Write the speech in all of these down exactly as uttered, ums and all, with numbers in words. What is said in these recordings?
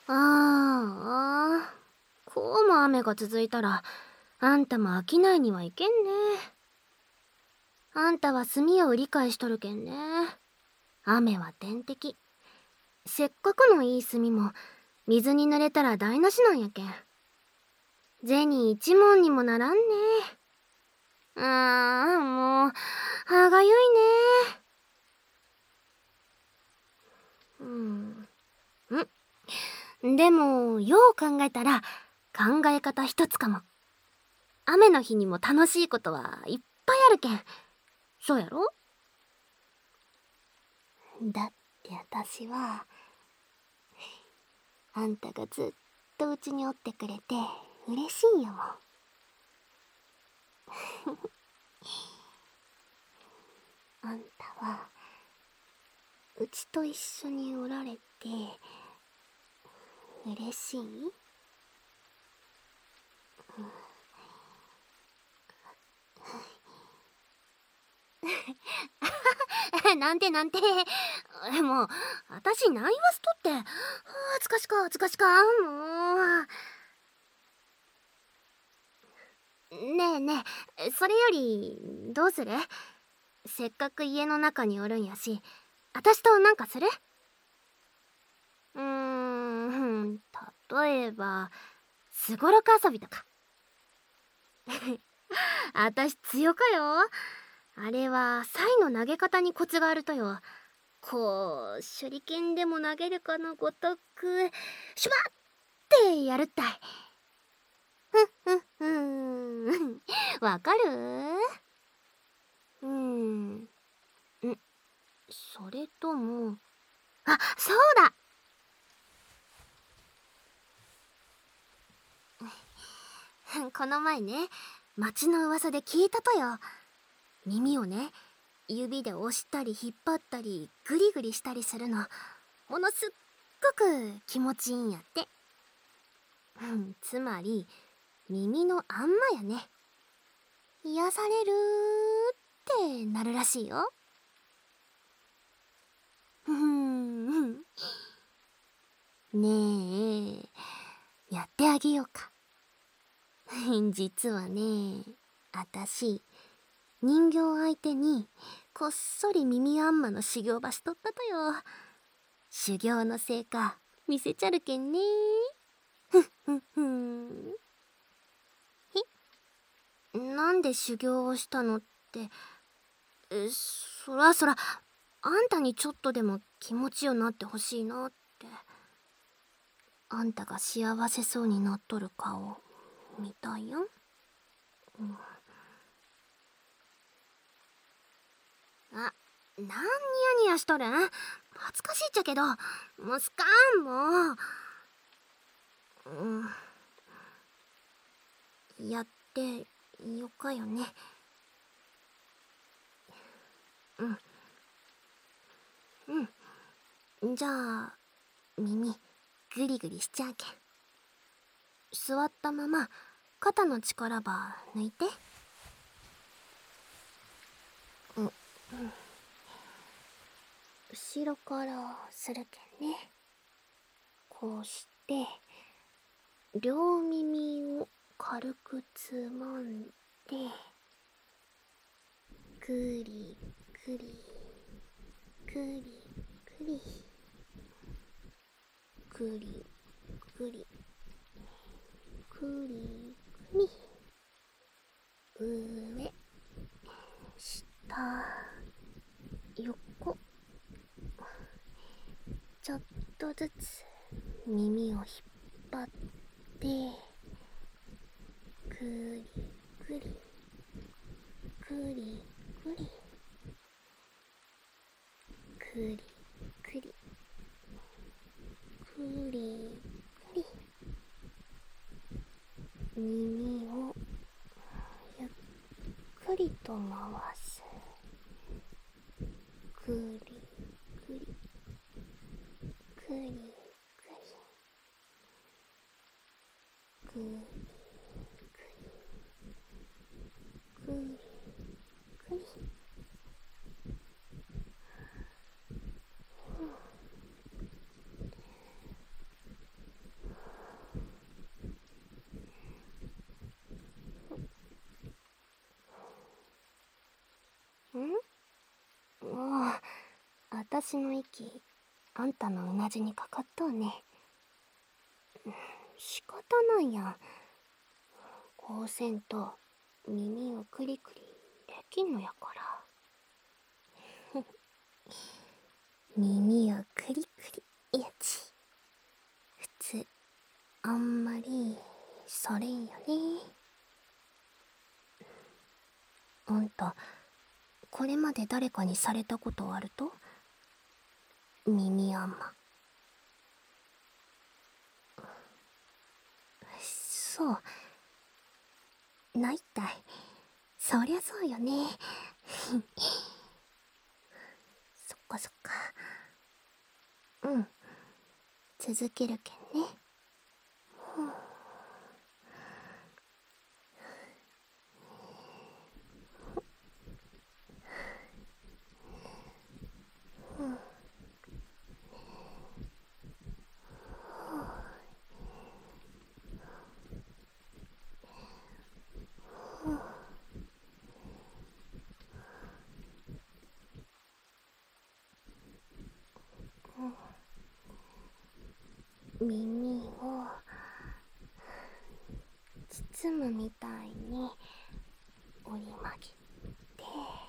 ああ、こうも雨が続いたら、あんたも飽きないにはいけんね。あんたは炭を売り買いしとるけんね。雨は天敵。せっかくのいい炭も、水に濡れたら台無しなんやけん。銭一文にもならんね。ああ、もう、歯がゆいね。うん。んでも、よう考えたら、考え方一つかも。雨の日にも楽しいことはいっぱいあるけん。そうやろ？だって私は、あんたがずっとうちにおってくれて嬉しいんやもん。あんたは、うちと一緒におられて、嬉しい？なんてなんて。もう、私何言わすとって。はあ、つかしか、つかしか、もう。ねえねえ、それより、どうする？せっかく家の中におるんやし、私となんかする？うーん、例えば、すごろく遊びとか。私強かよ。あれは、サイの投げ方にコツがあるとよ。こう、手裏剣でも投げるかのごとく、シュバッってやるったい。ふんふんふん。わかる？うーん。ん、それとも、あ、そうだ！この前ね、町の噂で聞いたとよ。耳をね、指で押したり引っ張ったりグリグリしたりするの、ものすっごく気持ちいいんやって。つまり耳のあんまやね。癒されるってなるらしいよ。ふん。ねえ、やってあげようか。実はね、あたし人形相手にこっそり耳あんまの修行場しとったとよ。修行の成果見せちゃるけんね。ふんふんふん。え、なんで修行をしたのって、え、そらそら、あんたにちょっとでも気持ちよなってほしいなって。あんたが幸せそうになっとる顔見たいやん。うん、あ、なんニヤニヤしとるん？恥ずかしいっちゃけど、もうすかん、もう。うん、やってよかよね。うんうん。じゃあ耳グリグリしちゃうけん。座ったまま肩の力ば抜いて。うん、うん、後ろからするけんね。こうして両耳を軽くつまんで、グリグリグリグリグリグリグリグリ、上下横、ちょっとずつ耳を引っ張って、グリグリグリグリグリグリグリグリ、耳をゆっくりと回す。グリグリグリグリグリグリグリ。 ん？もう、あたしの息、あんたのうなじにかかっとうね。仕方ないやん。こうせんと耳をクリクリできんのやから。耳をクリクリやち。普通、あんまり、それんよね。あんた、これまで誰かにされたことあると？耳あんま。そう。ないったい。そりゃそうよね。そっかそっか。うん。続けるけんね。耳を包むみたいに折り曲げて、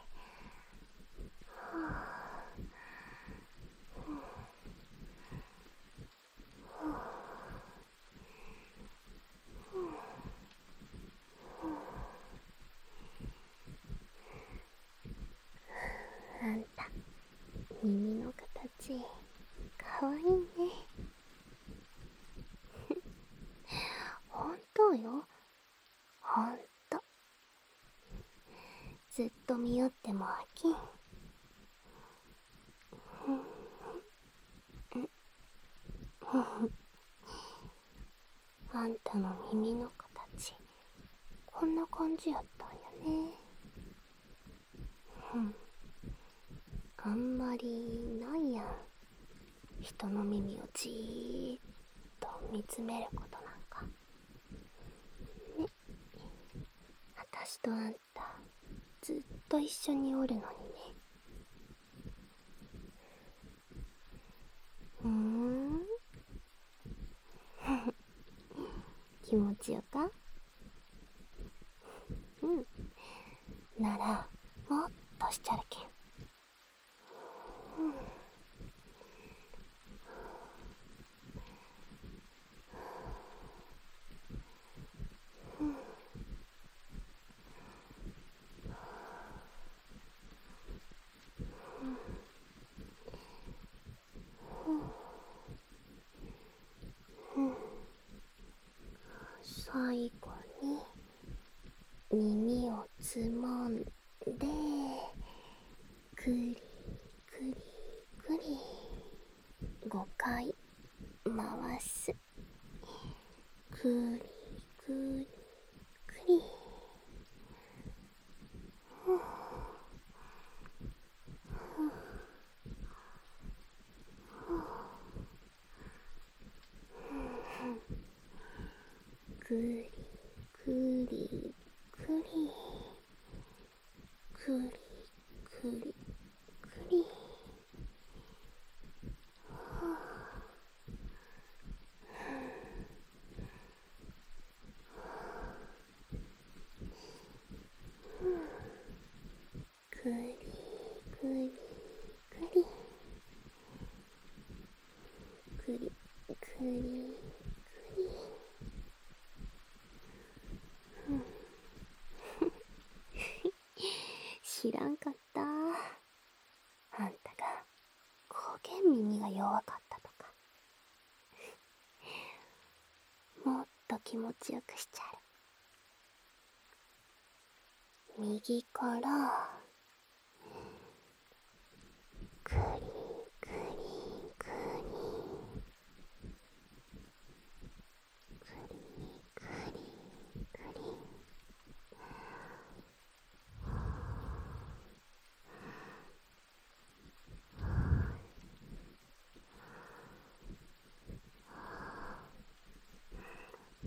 あんた耳の形かわいいね。ほんとよ、ほんと。ずっと見よっても飽きん。あんたの耳の形こんな感じやったんやね。うん。あんまりないやん、人の耳をじーっと見つめることなんかね。あたしとあんたずっと一緒におるのにね。ふーん。気持ちよか？うん。ならもっとしちゃるけん。最後に耳をつまんでくりくりくりごかい回す。くりくりくり。くりくりくりくりくりくり。くりくりくりくりくり。知らんかった。あんたがこげん耳が弱かったとか。もっと気持ちよくしちゃる。右からくりくりくりくりくりくり。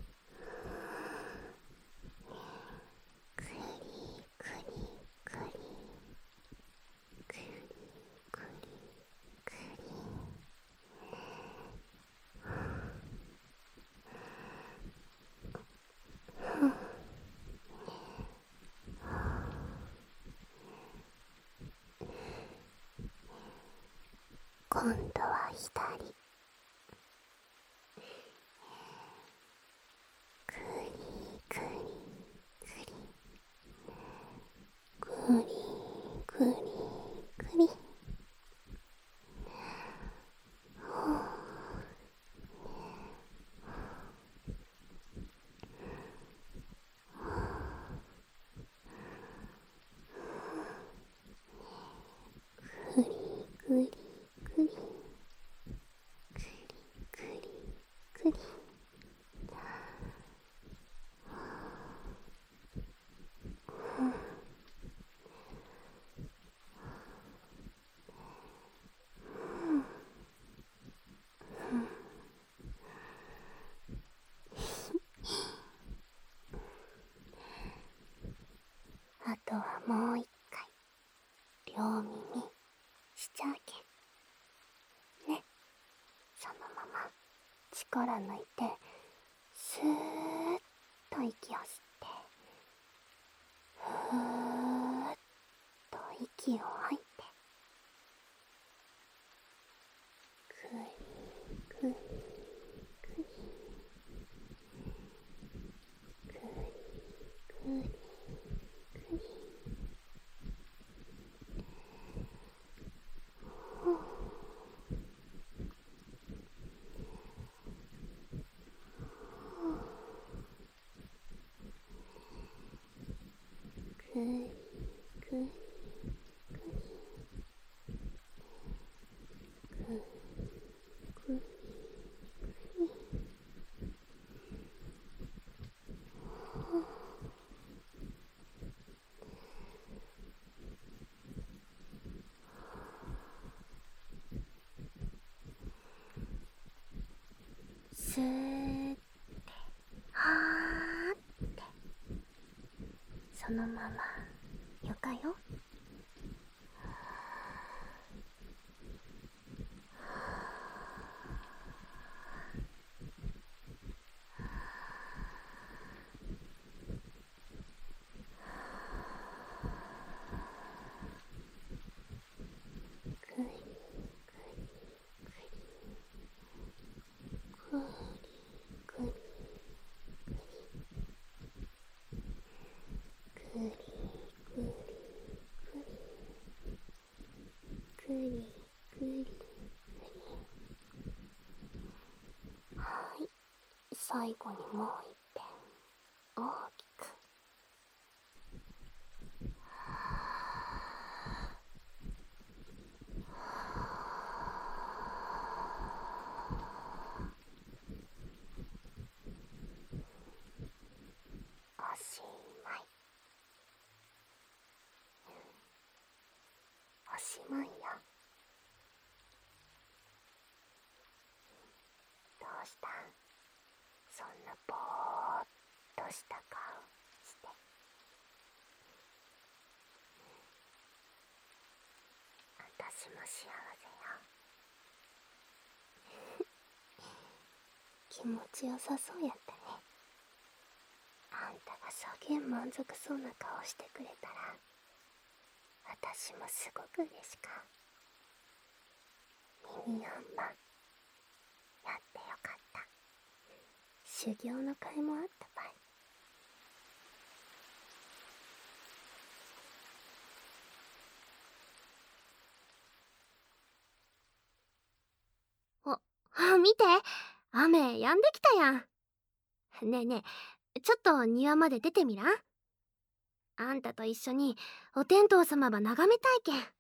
くりくりくり今度は左。くりくりくりくりくりくり。くりくりくりくりくり。あとはもう一回両耳しちゃうけんね。そのまま力抜いてスーッと息を吸って、ふーっと息を吐いて、くりくりくりくりくりくり。くりくりくりくりくりくり。すーってはーってそのまま床よ。くりくりくりくりくりくりくりくりくりくりくり。はい、最後にもう一遍大きく。おしまい。おしまいよ。どうした？そんなぼーっとした顔して。私も幸せよ。気持ちよさそうやったね。あんたがそげん満足そうな顔してくれたら、私もすごく嬉しか。耳あんまやってよかった。修行の甲斐もあったばい。お、見て、雨止んできたやん。ねえねえ、ちょっと庭まで出てみらん？あんたと一緒にお天道様ば眺めたいけん。